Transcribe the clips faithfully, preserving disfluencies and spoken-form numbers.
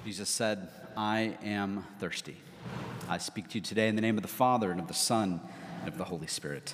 Jesus said, I am thirsty. I speak to you today in the name of the Father, and of the Son, and of the Holy Spirit.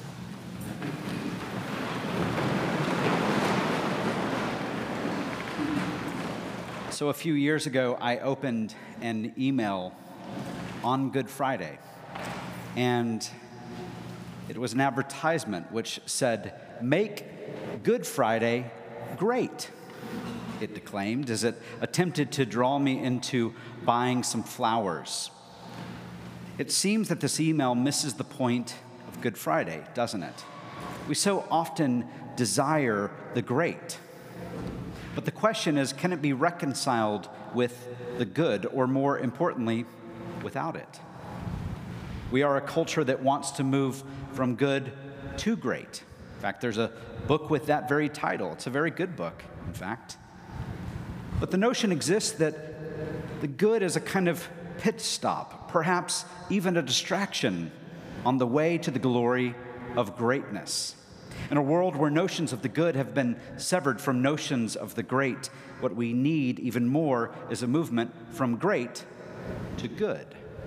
So a few years ago, I opened an email on Good Friday, and it was an advertisement which said, "Make Good Friday great," it declaimed, as it attempted to draw me into buying some flowers. It seems that this email misses the point of Good Friday, doesn't it? We so often desire the great. But the question is, can it be reconciled with the good, or more importantly, without it? We are a culture that wants to move from good to great. In fact, there's a book with that very title. It's a very good book, in fact. But the notion exists that the good is a kind of pit stop, perhaps even a distraction on the way to the glory of greatness. In a world where notions of the good have been severed from notions of the great, what we need even more is a movement from great to good.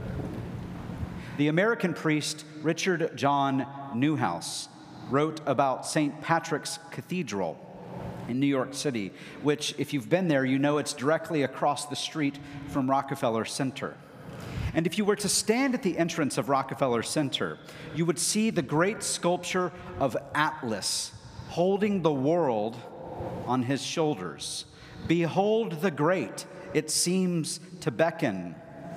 The American priest Richard John Neuhaus wrote about Saint Patrick's Cathedral in New York City, which, if you've been there, you know it's directly across the street from Rockefeller Center. And if you were to stand at the entrance of Rockefeller Center, you would see the great sculpture of Atlas holding the world on his shoulders. Behold the great, it seems to beckon.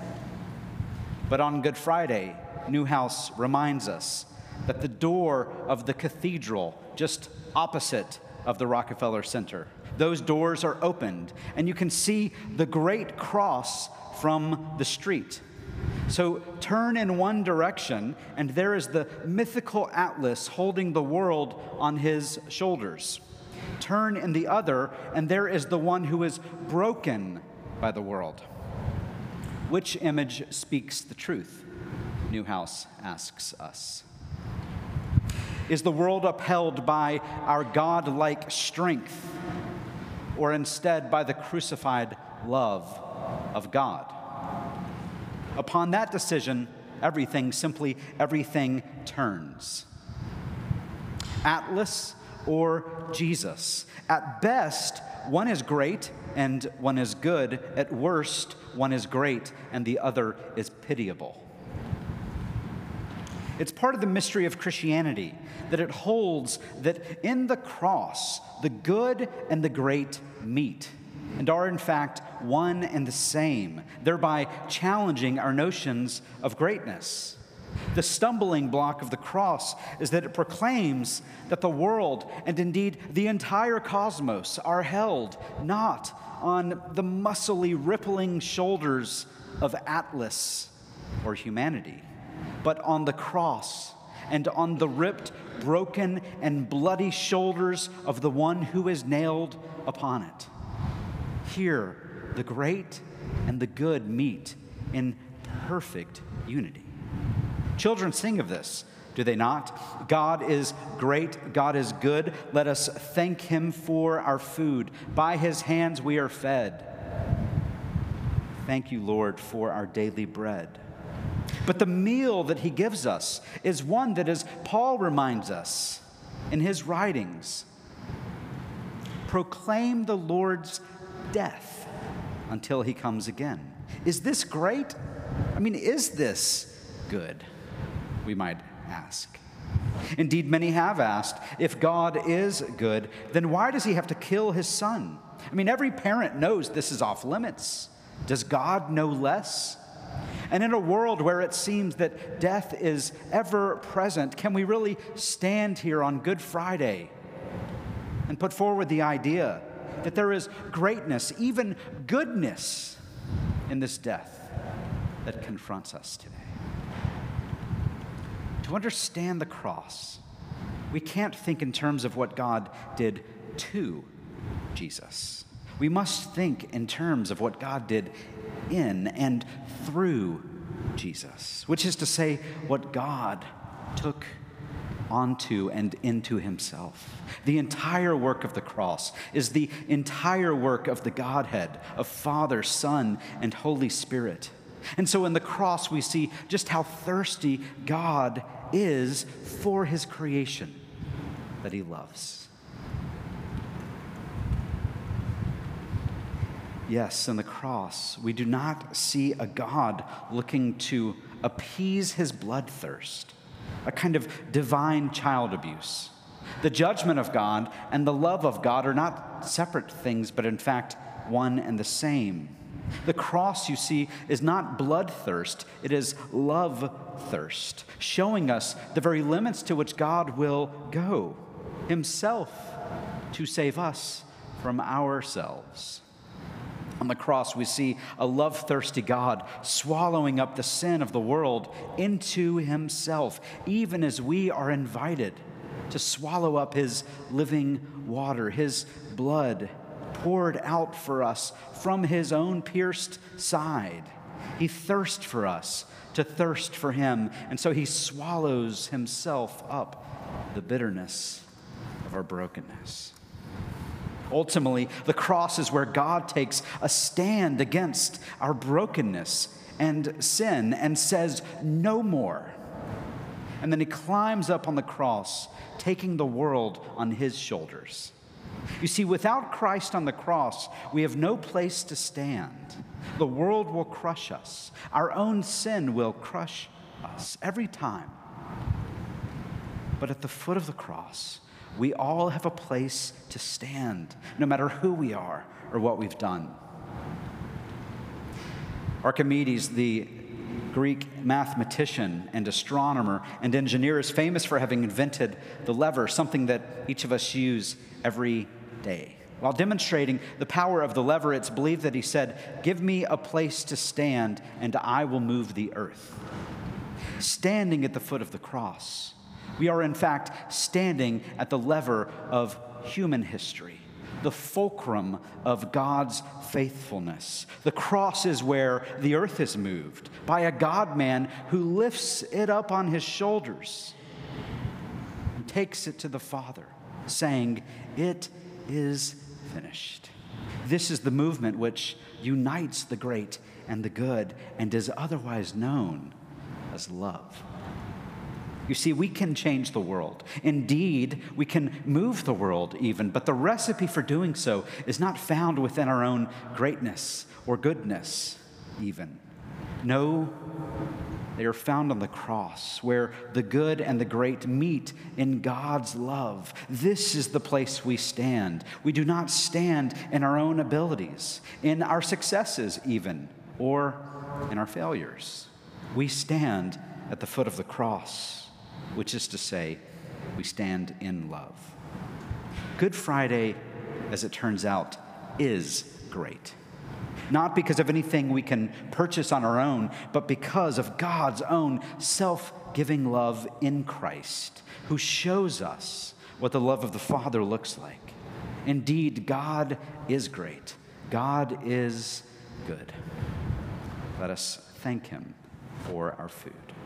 But on Good Friday, Neuhaus reminds us that the door of the cathedral just opposite of the Rockefeller Center, those doors are opened, and you can see the great cross from the street. So turn in one direction, and there is the mythical Atlas holding the world on his shoulders. Turn in the other, and there is the one who is broken by the world. Which image speaks the truth? Neuhaus asks us. Is the world upheld by our God-like strength, or instead by the crucified love of God? Upon that decision, everything, simply everything, turns. Atlas or Jesus? At best, one is great and one is good. At worst, one is great and the other is pitiable. It's part of the mystery of Christianity that it holds that in the cross, the good and the great meet and are in fact one and the same, thereby challenging our notions of greatness. The stumbling block of the cross is that it proclaims that the world, and indeed the entire cosmos, are held not on the muscly, rippling shoulders of Atlas or humanity, but on the cross and on the ripped, broken, and bloody shoulders of the one who is nailed upon it. Here, the great and the good meet in perfect unity. Children sing of this, do they not? God is great, God is good. Let us thank him for our food. By his hands we are fed. Thank you, Lord, for our daily bread. But the meal that he gives us is one that, as Paul reminds us in his writings, proclaim the Lord's death until he comes again. Is this great? I mean, is this good? We might ask. Indeed, many have asked, if God is good, then why does he have to kill his son? I mean, every parent knows this is off limits. Does God know less? And in a world where it seems that death is ever present, can we really stand here on Good Friday and put forward the idea that there is greatness, even goodness, in this death that confronts us today? To understand the cross, we can't think in terms of what God did to Jesus. We must think in terms of what God did in and through Jesus, which is to say, what God took onto and into himself. The entire work of the cross is the entire work of the Godhead, of Father, Son, and Holy Spirit. And so in the cross, we see just how thirsty God is for his creation that he loves. Yes, in the cross, we do not see a God looking to appease his bloodthirst, a kind of divine child abuse. The judgment of God and the love of God are not separate things, but in fact, one and the same. The cross, you see, is not bloodthirst, it is love thirst, showing us the very limits to which God will go himself to save us from ourselves. On the cross, we see a love-thirsty God swallowing up the sin of the world into himself, even as we are invited to swallow up his living water, his blood poured out for us from his own pierced side. He thirsts for us to thirst for him, and so he swallows himself up the bitterness of our brokenness. Ultimately, the cross is where God takes a stand against our brokenness and sin and says, "No more." And then he climbs up on the cross, taking the world on his shoulders. You see, without Christ on the cross, we have no place to stand. The world will crush us. Our own sin will crush us every time. But at the foot of the cross, we all have a place to stand, no matter who we are or what we've done. Archimedes, the Greek mathematician and astronomer and engineer, is famous for having invented the lever, something that each of us use every day. While demonstrating the power of the lever, it's believed that he said, "Give me a place to stand, and I will move the earth." Standing at the foot of the cross, we are in fact standing at the lever of human history, the fulcrum of God's faithfulness. The cross is where the earth is moved by a God-man who lifts it up on his shoulders and takes it to the Father, saying, "It is finished." This is the movement which unites the great and the good and is otherwise known as love. You see, we can change the world. Indeed, we can move the world even, but the recipe for doing so is not found within our own greatness or goodness even. No, they are found on the cross, where the good and the great meet in God's love. This is the place we stand. We do not stand in our own abilities, in our successes even, or in our failures. We stand at the foot of the cross, which is to say, we stand in love. Good Friday, as it turns out, is great. Not because of anything we can purchase on our own, but because of God's own self-giving love in Christ, who shows us what the love of the Father looks like. Indeed, God is great. God is good. Let us thank him for our food.